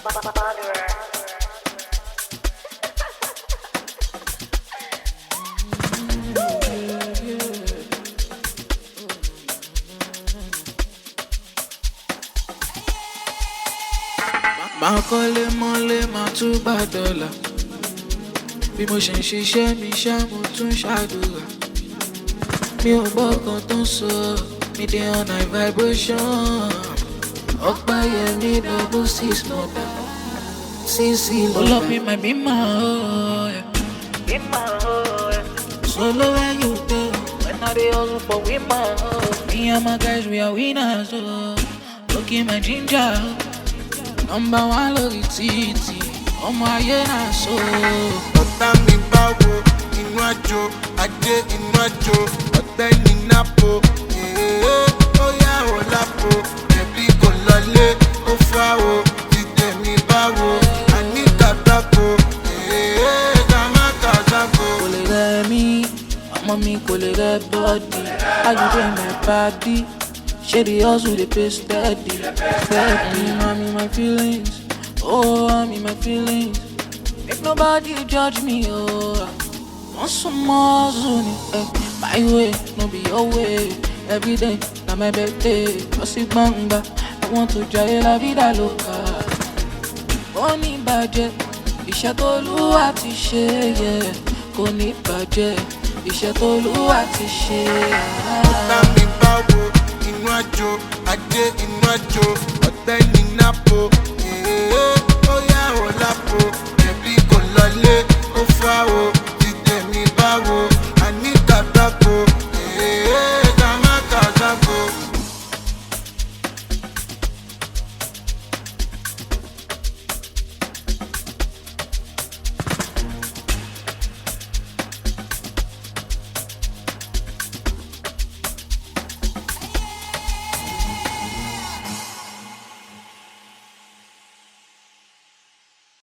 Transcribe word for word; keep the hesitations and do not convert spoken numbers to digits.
Máa kọ́lé mọ́lé máa tún gbà dọ́là. Bí mo ṣe ń ṣiṣẹ́ mi ṣá mo tún ṣàdúrà. Mi ò gbọ́ kan tó ń sọ, mi dey on high vibration. Ọ̀pá yẹn ní double six mọ̀dà. Sísì ló lọ bí my be my oh yeah. Be my oh yeah. Solo where you go, when I dey hustle for we my oh. Me and my guys we are winners oh. Look in my ginger. Number one lórí títì, ọmọ ayé náà so. Ọ̀tá mi báwo inú àjò, ajé inú àjò, ọ̀tẹ́ ní nápò. Ó yá ò lápò, ẹ̀bí kò lọlé, ó fáwo, dídé mi báwo, àní kàtàkó. Kàmá kàtàkó. Kò lè rẹ̀ mí, ọmọ mi kò lè rẹ̀ bọ́ọ̀dì. Àjùdé mi pàdí. Shady hustle, they pay steady, steady. I'm in my feelings, oh, I'm in my feelings. Make nobody judge me, oh. Want some more soon, eh? My way, no be your way. Every day, na my birthday. Bossy bamba, I want to try la vida loca. Boni budget, iṣẹ́ t'Olúwa ti ṣe, yeah. Kò ní bàjẹ́, iṣẹ́ t'Olúwa ti ṣe. Ọ̀tá mi báwo inú àjò, ajé inú àjò, ọ̀tẹ́ ní nápò. Ó yá ò lápò, ẹ̀bí kò lọlé, ó fáwo.